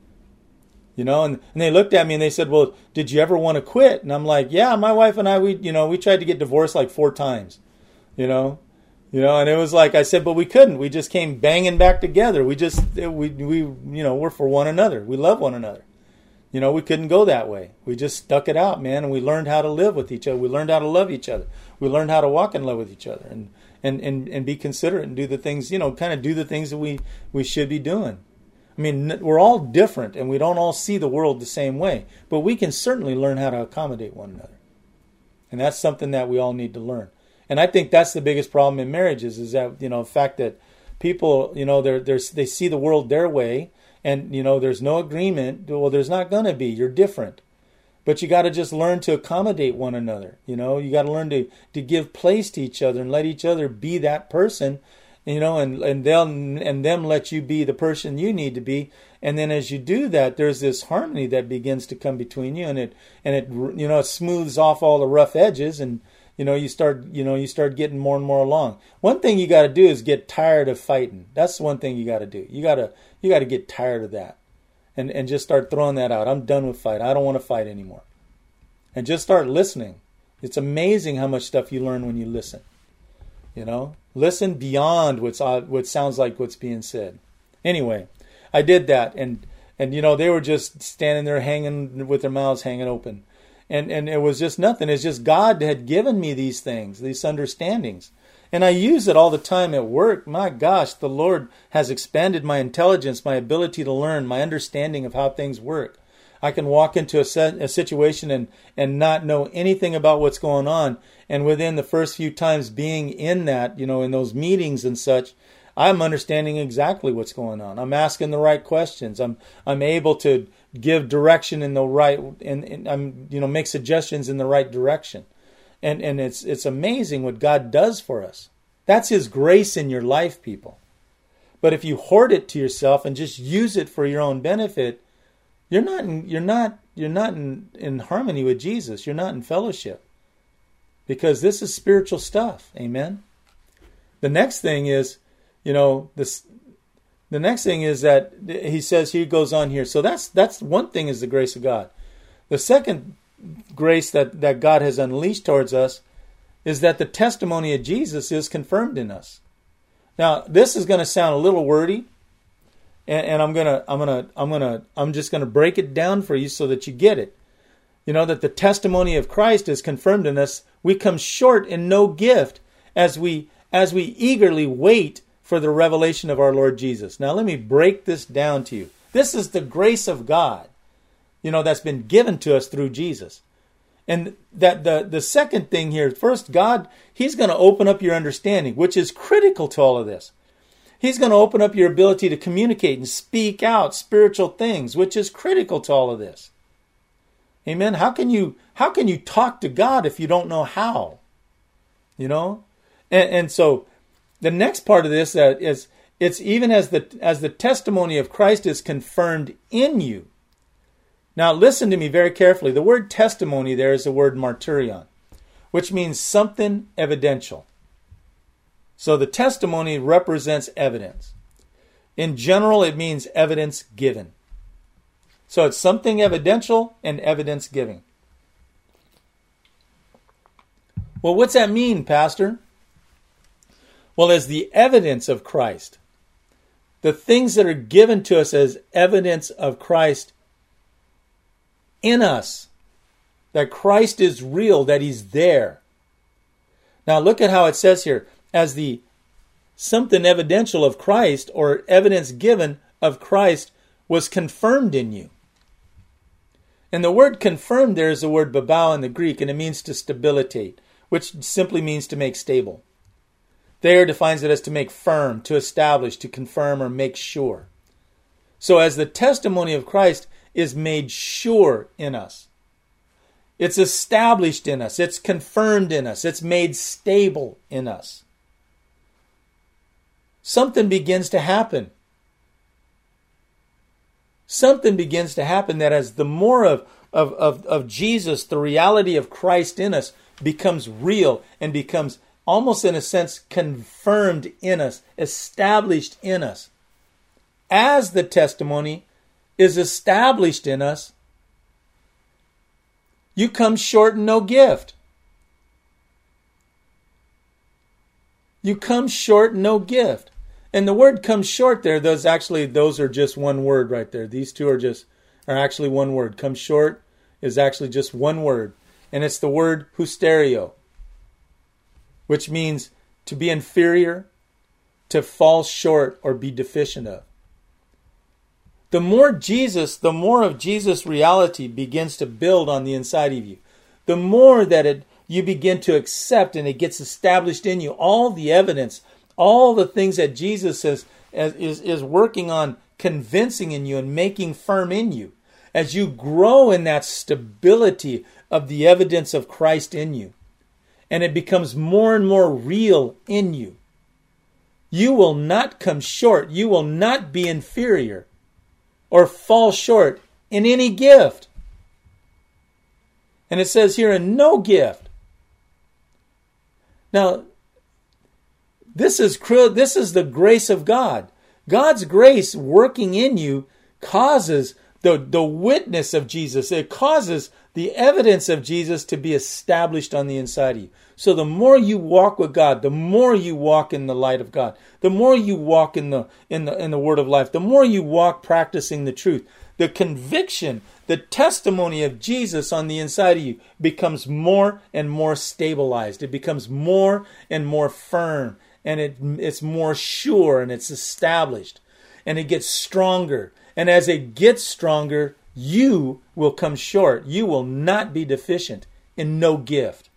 you know, and, and they looked at me and they said, well, did you ever want to quit? And I'm like, yeah, my wife and I, we, you know, we tried to get divorced like four times, you know, you know, and it was like, I said, but we couldn't. We just came banging back together. We just, we, we, you know, we're for one another. We love one another. You know, we couldn't go that way. We just stuck it out, man, and we learned how to live with each other. We learned how to love each other. We learned how to walk in love with each other, and and and, and be considerate and do the things, you know, kind of do the things that we, we should be doing. I mean, we're all different, and we don't all see the world the same way, but we can certainly learn how to accommodate one another. And that's something that we all need to learn. And I think that's the biggest problem in marriages is that, you know, the fact that people, you know, they're, they're, they see the world their way, and, you know, there's no agreement. Well, there's not going to be. You're different. But you got to just learn to accommodate one another. You know, you got to learn to, to give place to each other and let each other be that person, you know, and, and they'll, and them let you be the person you need to be. And then as you do that, there's this harmony that begins to come between you, and it, and it, you know, it smooths off all the rough edges, and, you know, you start, you know, you start getting more and more along. One thing you got to do is get tired of fighting. That's one thing you got to do. You got to, you got to get tired of that, and, and just start throwing that out. I'm done with fight. I don't want to fight anymore. And just start listening. It's amazing how much stuff you learn when you listen. You know, listen beyond what's what sounds like what's being said. Anyway, I did that, and and you know, they were just standing there hanging with their mouths hanging open. And and it was just nothing. It's just God had given me these things, these understandings. And I use it all the time at work. My gosh, the Lord has expanded my intelligence, my ability to learn, my understanding of how things work. I can walk into a, set, a situation and, and not know anything about what's going on. And within the first few times being in that, you know, in those meetings and such, I'm understanding exactly what's going on. I'm asking the right questions. I'm I'm able to give direction in the right, and, and I'm, you know, make suggestions in the right direction. And and it's it's amazing what God does for us. That's His grace in your life, people. But if you hoard it to yourself and just use it for your own benefit, you're not in, you're not you're not in, in harmony with Jesus. You're not in fellowship. Because this is spiritual stuff. Amen. The next thing is, you know, this the next thing is that he says, he goes on here. So that's that's one thing, is the grace of God. The second grace that, that God has unleashed towards us is that the testimony of Jesus is confirmed in us. Now, this is going to sound a little wordy, and, and I'm gonna I'm gonna I'm gonna I'm just gonna break it down for you so that you get it. You know, that the testimony of Christ is confirmed in us. We come short in no gift as we as we eagerly wait for the revelation of our Lord Jesus. Now, let me break this down to you. This is the grace of God, you know, that's been given to us through Jesus. And that the, the second thing here, first, God, He's going to open up your understanding, which is critical to all of this. He's going to open up your ability to communicate and speak out spiritual things, which is critical to all of this. Amen. How can you how can you talk to God if you don't know how? You know? And, and so the next part of this uh, is it's even as the as the testimony of Christ is confirmed in you. Now listen to me very carefully. The word testimony there is the word martyrion, which means something evidential. So the testimony represents evidence. In general, it means evidence given. So it's something evidential and evidence giving. Well, what's that mean, Pastor? Well, as the evidence of Christ, the things that are given to us as evidence of Christ in us, that Christ is real, that He's there. Now look at how it says here, as the something evidential of Christ, or evidence given of Christ, was confirmed in you. And the word confirmed there is the word babao in the Greek, and it means to stabilitate, which simply means to make stable. There defines it as to make firm, to establish, to confirm, or make sure. So as the testimony of Christ is made sure in us, it's established in us, it's confirmed in us, it's made stable in us, something begins to happen. Something begins to happen that as the more of, of, of, of Jesus, the reality of Christ in us becomes real and becomes almost in a sense confirmed in us, established in us. As the testimony is established in us, you come short in no gift. You come short in no gift. And the word comes short there, those actually, those are just one word right there. These two are just, are actually one word. Come short is actually just one word. And it's the word hysterio, which means to be inferior, to fall short, or be deficient of. The more Jesus, the more of Jesus' reality begins to build on the inside of you. The more that it you begin to accept and it gets established in you, all the evidence, all the things that Jesus is, is, is working on convincing in you and making firm in you. As you grow in that stability of the evidence of Christ in you, and it becomes more and more real in you, you will not come short. You will not be inferior or fall short in any gift. And it says here, in no gift. Now, this is this is the grace of God. God's grace working in you causes the, the witness of Jesus. It causes the evidence of Jesus to be established on the inside of you. So the more you walk with God, the more you walk in the light of God, the more you walk in the in the in the word of life, the more you walk practicing the truth, the conviction, the testimony of Jesus on the inside of you becomes more and more stabilized. It becomes more and more firm, and it it's more sure, and it's established, and it gets stronger. And as it gets stronger, you will come short. You will not be deficient in no gift.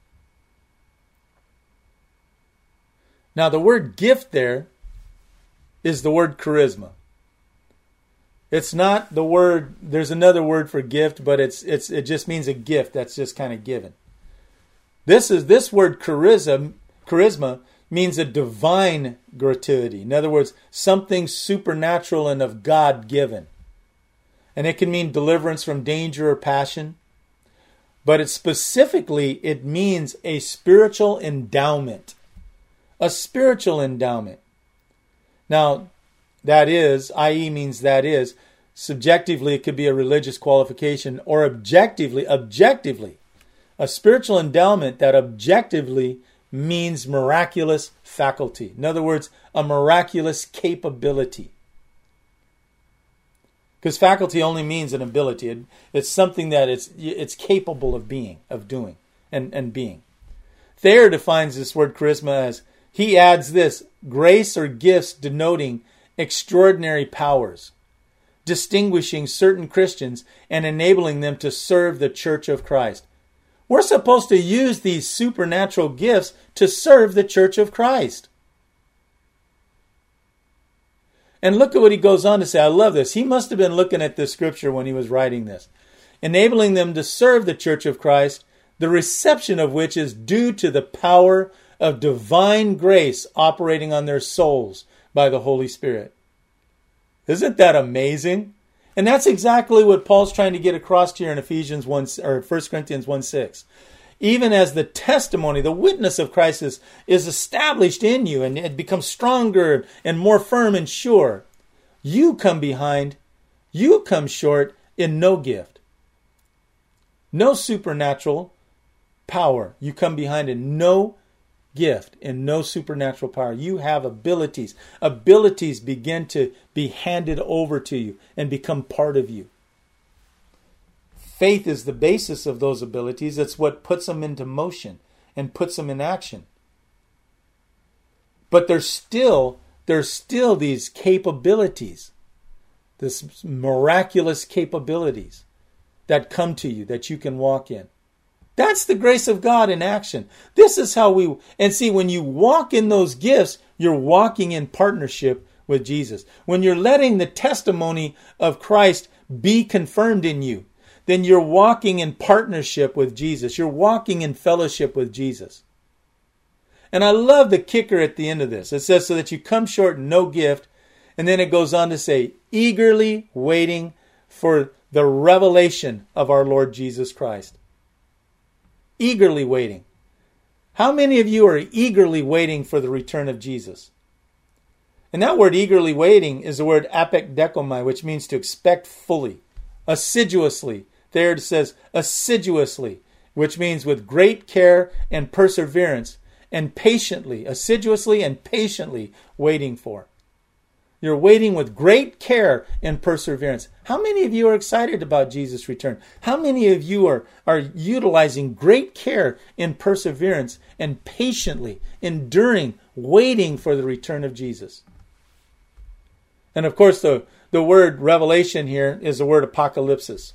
Now, the word gift there is the word charisma. It's not the word, there's another word for gift, but it's it's it just means a gift that's just kind of given. This is this word charisma, charisma means a divine gratuity. In other words, something supernatural and of God given. And it can mean deliverance from danger or passion. But it specifically, it means a spiritual endowment. A spiritual endowment. Now, that is, that is means that is. Subjectively, it could be a religious qualification, or objectively, objectively, a spiritual endowment that objectively means miraculous faculty. In other words, a miraculous capability. Because faculty only means an ability. It, it's something that it's it's capable of being, of doing, and, and being. Thayer defines this word charisma as, he adds this, grace or gifts denoting extraordinary powers, distinguishing certain Christians and enabling them to serve the Church of Christ. We're supposed to use these supernatural gifts to serve the Church of Christ. And look at what he goes on to say. I love this. He must have been looking at this scripture when he was writing this. Enabling them to serve the Church of Christ, the reception of which is due to the power of divine grace operating on their souls by the Holy Spirit. Isn't that amazing? And that's exactly what Paul's trying to get across here in Ephesians one or First Corinthians one six. Even as the testimony, the witness of Christ is, is established in you and it becomes stronger and more firm and sure, you come behind, you come short in no gift. No supernatural power. You come behind in no gift, in no supernatural power. You have abilities. Abilities begin to be handed over to you and become part of you. Faith is the basis of those abilities. It's what puts them into motion and puts them in action. But there's still, there's still these capabilities this miraculous capabilities that come to you that you can walk in. That's the grace of God in action. This is how we, and see, when you walk in those gifts, you're walking in partnership with Jesus. When you're letting the testimony of Christ be confirmed in you, then you're walking in partnership with Jesus. You're walking in fellowship with Jesus. And I love the kicker at the end of this. It says, so that you come short in no gift. And then it goes on to say, eagerly waiting for the revelation of our Lord Jesus Christ. Eagerly waiting. How many of you are eagerly waiting for the return of Jesus? And that word eagerly waiting is the word apekdekomai, which means to expect fully, assiduously. There it says assiduously, which means with great care and perseverance, and patiently, assiduously and patiently waiting for. You're waiting with great care and perseverance. How many of you are excited about Jesus' return? How many of you are, are utilizing great care and perseverance and patiently, enduring, waiting for the return of Jesus? And of course, the, the word revelation here is the word apocalypsis.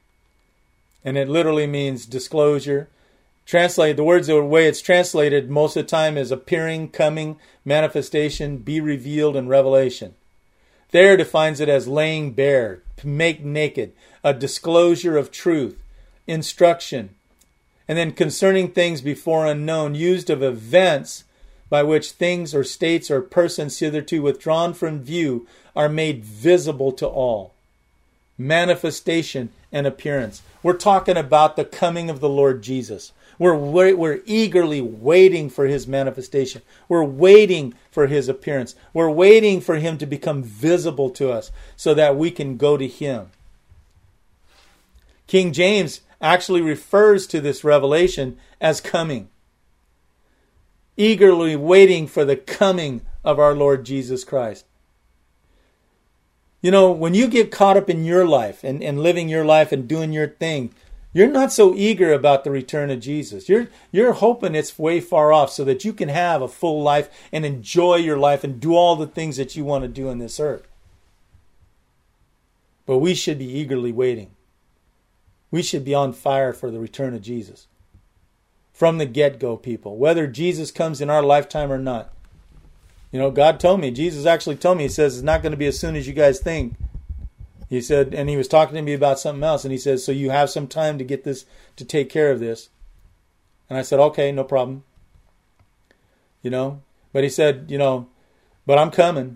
And it literally means disclosure. Translate the words, the way it's translated most of the time is appearing, coming, manifestation, be revealed, and revelation. There defines it as laying bare, to make naked, a disclosure of truth, instruction. And then concerning things before unknown, used of events by which things or states or persons hitherto withdrawn from view are made visible to all. Manifestation and appearance. We're talking about the coming of the Lord Jesus. We're, we're, we're eagerly waiting for his manifestation. We're waiting for his appearance. We're waiting for him to become visible to us so that we can go to him. King James actually refers to this revelation as coming. Eagerly waiting for the coming of our Lord Jesus Christ. You know, when you get caught up in your life and, and living your life and doing your thing, you're not so eager about the return of Jesus. You're, you're hoping it's way far off so that you can have a full life and enjoy your life and do all the things that you want to do on this earth. But we should be eagerly waiting. We should be on fire for the return of Jesus. From the get-go, people. Whether Jesus comes in our lifetime or not. You know, God told me, Jesus actually told me, he says, it's not going to be as soon as you guys think. He said, and he was talking to me about something else, and he says, so you have some time to get this, to take care of this. And I said, okay, no problem. You know, but he said, you know, but I'm coming.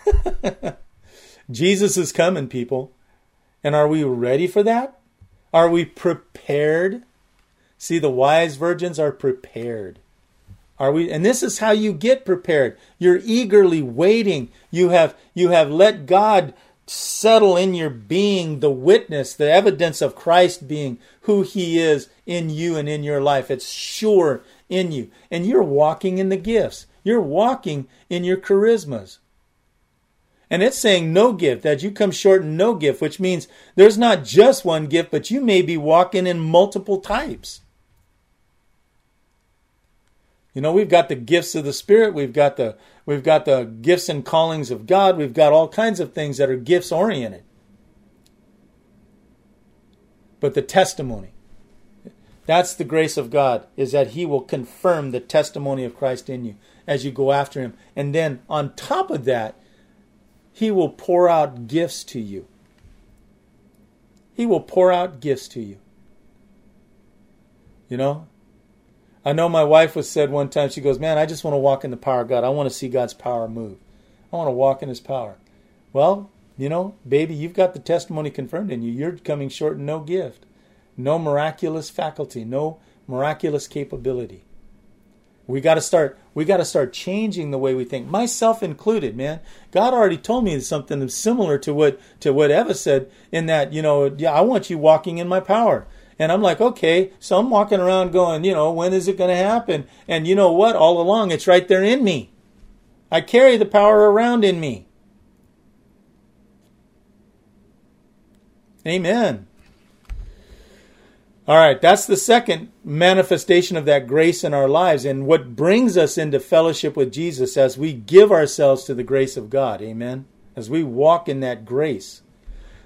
Jesus is coming, people. And are we ready for that? Are we prepared? See, the wise virgins are prepared. Are we? And this is how you get prepared. You're eagerly waiting. You have, you have let God settle in your being the witness, the evidence of Christ being who he is in you and in your life. It's sure in you. And you're walking in the gifts. You're walking in your charismas. And it's saying no gift, that you come short in no gift, which means there's not just one gift, but you may be walking in multiple types. You know, we've got the gifts of the Spirit. We've got the we've got the gifts and callings of God. We've got all kinds of things that are gifts oriented. But the testimony, that's the grace of God, is that he will confirm the testimony of Christ in you as you go after him. And then on top of that, he will pour out gifts to you. He will pour out gifts to you. You know? I know my wife was said one time, she goes, man, I just want to walk in the power of God. I want to see God's power move. I want to walk in his power. Well, you know, baby, you've got the testimony confirmed in you. You're coming short in no gift. No miraculous faculty. No miraculous capability. We got to start, we got to start changing the way we think. Myself included, man. God already told me something similar to what, to what Eva said in that, you know, yeah, I want you walking in my power. And I'm like, okay, so I'm walking around going, you know, when is it going to happen? And you know what? All along, it's right there in me. I carry the power around in me. Amen. All right, that's the second manifestation of that grace in our lives and what brings us into fellowship with Jesus as we give ourselves to the grace of God. Amen. As we walk in that grace.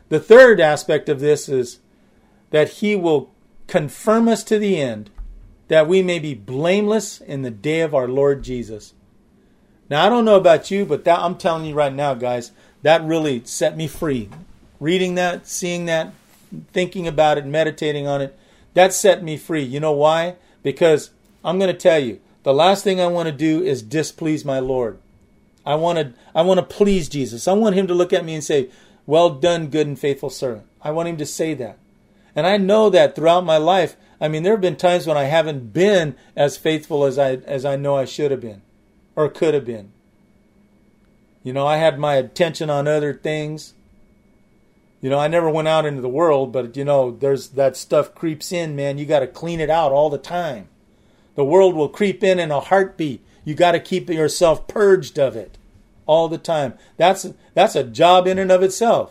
The third aspect of this is that he will confirm us to the end, that we may be blameless in the day of our Lord Jesus. Now, I don't know about you, but that, I'm telling you right now, guys, that really set me free. Reading that, seeing that, thinking about it, meditating on it, that set me free. You know why? Because I'm going to tell you, the last thing I want to do is displease my Lord. I want to I want to please Jesus. I want him to look at me and say, well done, good and faithful servant. I want him to say that. And I know that throughout my life, I mean, there have been times when I haven't been as faithful as I as I know I should have been or could have been. You know, I had my attention on other things. You know, I never went out into the world, but, you know, there's that stuff creeps in, man. You got to clean it out all the time. The world will creep in in a heartbeat. You got to keep yourself purged of it all the time. That's that's a job in and of itself.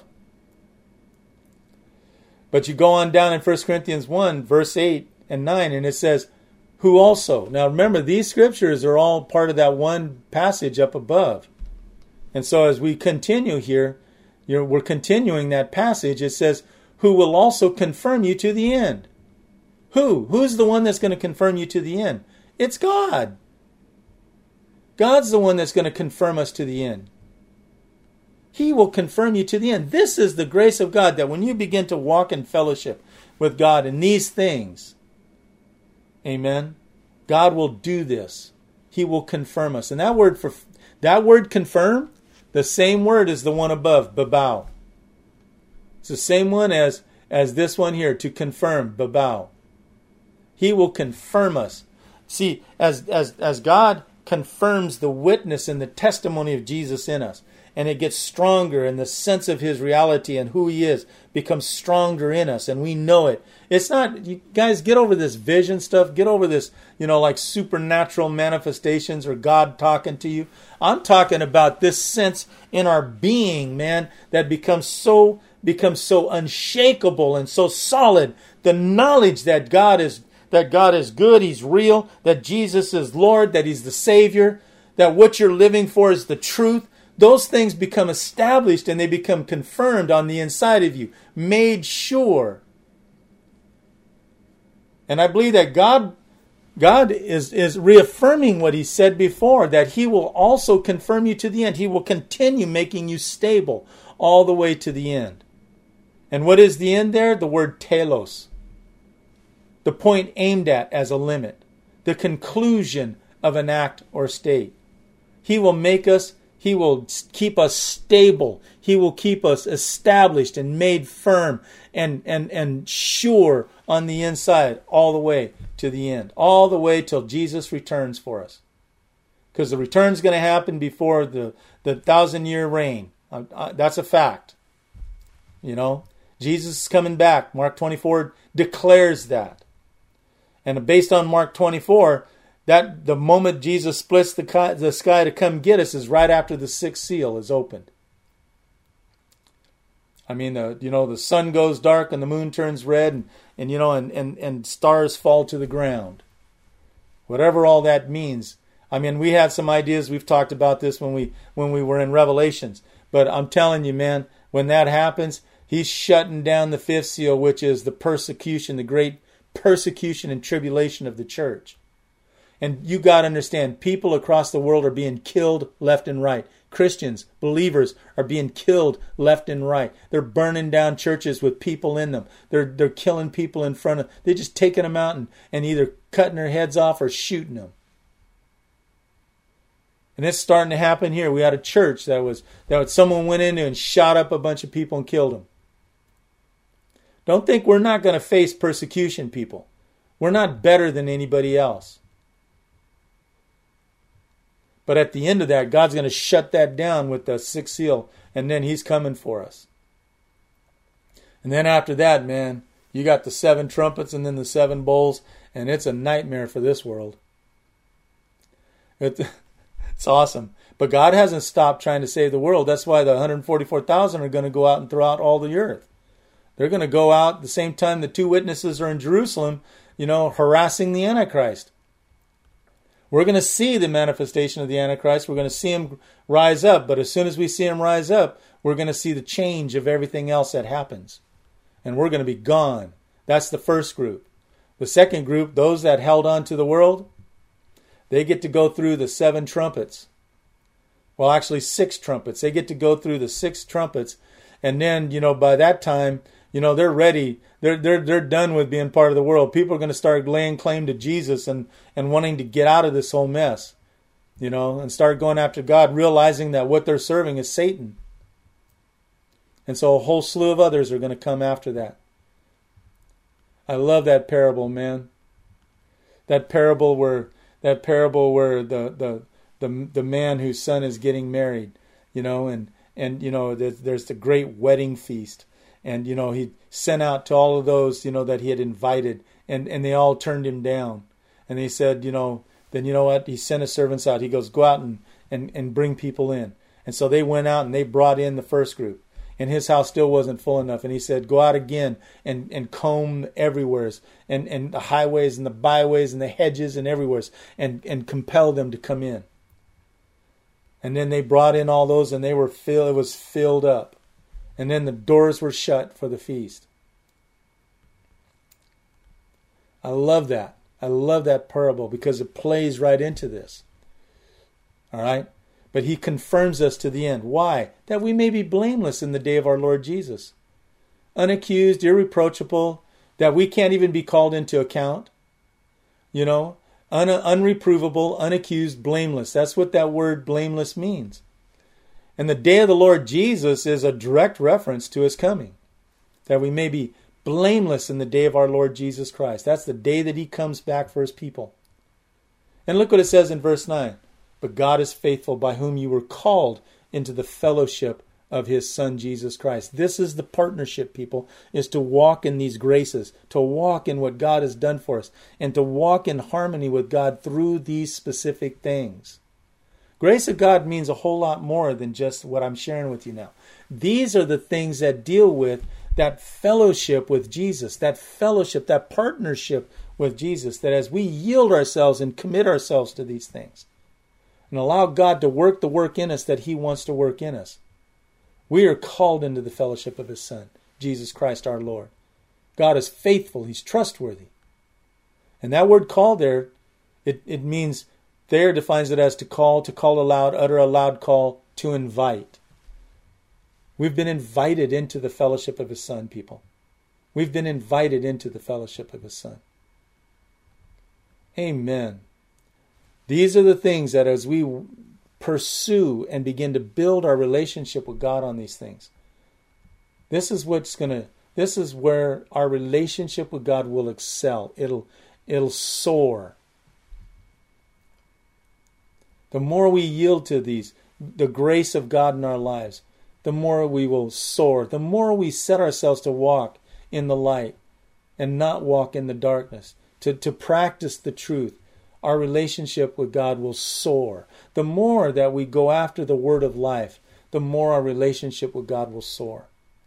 But you go on down in First Corinthians one, verse eight and nine, and it says, who also. Now remember, these scriptures are all part of that one passage up above. And so as we continue here, you know, we're continuing that passage. It says, who will also confirm you to the end. Who? Who's the one that's going to confirm you to the end? It's God. God's the one that's going to confirm us to the end. He will confirm you to the end. This is the grace of God, that when you begin to walk in fellowship with God in these things, amen, God will do this. He will confirm us. And that word for that word confirm, the same word is the one above, babau. It's the same one as, as this one here, to confirm, babau. He will confirm us. See, as, as, as God confirms the witness and the testimony of Jesus in us, and it gets stronger, and the sense of his reality and who he is becomes stronger in us, and we know it. It's not, you guys, get over this vision stuff, get over this, you know, like supernatural manifestations or God talking to you. I'm talking about this sense in our being, man, that becomes so, becomes so unshakable and so solid. The knowledge that God is, that God is good, he's real, that Jesus is Lord, that he's the Savior, that what you're living for is the truth. Those things become established and they become confirmed on the inside of you, made sure. And I believe that God, God is, is reaffirming what he said before, that he will also confirm you to the end. He will continue making you stable all the way to the end. And what is the end there? The word telos. The point aimed at as a limit. The conclusion of an act or state. He will make us He will keep us stable. He will keep us established and made firm and, and, and sure on the inside all the way to the end. All the way till Jesus returns for us. Because the return's going to happen before the, the thousand-year reign. Uh, uh, that's a fact. You know, Jesus is coming back. Mark twenty-four declares that. And based on Mark twenty-four, that the moment Jesus splits the, the sky to come get us is right after the sixth seal is opened. I mean, the, you know, the sun goes dark and the moon turns red, and, and you know, and, and, and stars fall to the ground. Whatever all that means. I mean, we had some ideas. We've talked about this when we when we were in Revelations. But I'm telling you, man, when that happens, he's shutting down the fifth seal, which is the persecution, the great persecution and tribulation of the church. And you got to understand, people across the world are being killed left and right. Christians, believers, are being killed left and right. They're burning down churches with people in them. They're they're killing people in front of. They're just taking them out and, and either cutting their heads off or shooting them. And it's starting to happen here. We had a church that was that was, someone went into and shot up a bunch of people and killed them. Don't think we're not going to face persecution, people. We're not better than anybody else. But at the end of that, God's going to shut that down with the sixth seal, and then he's coming for us. And then after that, man, you got the seven trumpets and then the seven bowls, and it's a nightmare for this world. It, it's awesome. But God hasn't stopped trying to save the world. That's why the one hundred forty-four thousand are going to go out and throughout all the earth. They're going to go out at the same time the two witnesses are in Jerusalem, you know, harassing the Antichrist. We're going to see the manifestation of the Antichrist. We're going to see him rise up. But as soon as we see him rise up, we're going to see the change of everything else that happens. And we're going to be gone. That's the first group. The second group, those that held on to the world, they get to go through the seven trumpets. Well, actually six trumpets. They get to go through the six trumpets. And then, you know, by that time, you know, they're ready. They're they're they're done with being part of the world. People are going to start laying claim to Jesus and, and wanting to get out of this whole mess, you know, and start going after God, realizing that what they're serving is Satan. And so a whole slew of others are going to come after that. I love that parable, man. That parable where that parable where the the the, the man whose son is getting married, you know, and and you know there's, there's the great wedding feast. And, you know, he sent out to all of those, you know, that he had invited, and, and they all turned him down. And he said, you know, then you know what? He sent his servants out. He goes, go out and, and, and bring people in. And so they went out and they brought in the first group. And his house still wasn't full enough. And he said, go out again and, and comb everywhere, and, and the highways and the byways and the hedges and everywhere, and, and compel them to come in. And then they brought in all those, and they were filled, it was filled up. And then the doors were shut for the feast. I love that. I love that parable because it plays right into this. All right? But he confirms us to the end. Why? That we may be blameless in the day of our Lord Jesus. Unaccused, irreproachable, that we can't even be called into account. You know, un- unreprovable, unaccused, blameless. That's what that word blameless means. And the day of the Lord Jesus is a direct reference to his coming. That we may be blameless in the day of our Lord Jesus Christ. That's the day that he comes back for his people. And look what it says in verse nine. But God is faithful, by whom you were called into the fellowship of his Son Jesus Christ. This is the partnership, people, is to walk in these graces, to walk in what God has done for us, and to walk in harmony with God through these specific things. Grace of God means a whole lot more than just what I'm sharing with you now. These are the things that deal with that fellowship with Jesus, that fellowship, that partnership with Jesus, that as we yield ourselves and commit ourselves to these things and allow God to work the work in us that he wants to work in us, we are called into the fellowship of his Son, Jesus Christ our Lord. God is faithful. He's trustworthy. And that word call there, it, it means... there defines it as to call, to call aloud, utter a loud call, to invite. We've been invited into the fellowship of his Son, people. We've been invited into the fellowship of his Son. Amen. These are the things that as we pursue and begin to build our relationship with God on these things, this is what's going to, this is where our relationship with God will excel. It'll, it'll soar. The more we yield to these, the grace of God in our lives, the more we will soar. The more we set ourselves to walk in the light and not walk in the darkness, to, to practice the truth, our relationship with God will soar. The more that we go after the word of life, the more our relationship with God will soar.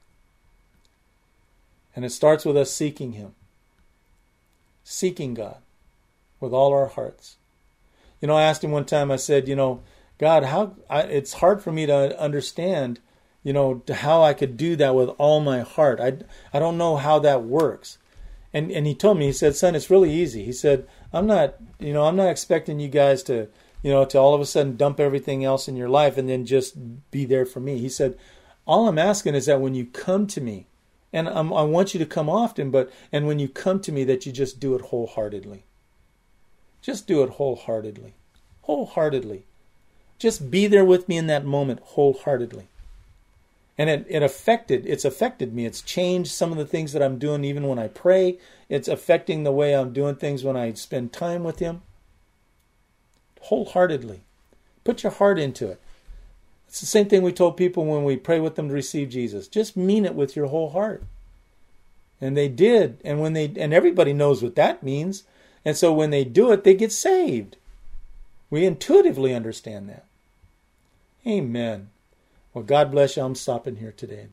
And it starts with us seeking him. Seeking God with all our hearts. You know, I asked him one time, I said, you know, God, how I, it's hard for me to understand, you know, how I could do that with all my heart. I, I don't know how that works. And and he told me, he said, son, it's really easy. He said, I'm not, you know, I'm not expecting you guys to, you know, to all of a sudden dump everything else in your life and then just be there for me. He said, all I'm asking is that when you come to me, and I'm, I want you to come often, but, and when you come to me, that you just do it wholeheartedly. Just do it wholeheartedly. Wholeheartedly. Just be there with me in that moment wholeheartedly. And it, it affected, it's affected me. It's changed some of the things that I'm doing even when I pray. It's affecting the way I'm doing things when I spend time with him. Wholeheartedly. Put your heart into it. It's the same thing we told people when we pray with them to receive Jesus. Just mean it with your whole heart. And they did. And when they and everybody knows what that means. And so when they do it, they get saved. We intuitively understand that. Amen. Well, God bless you. I'm stopping here today.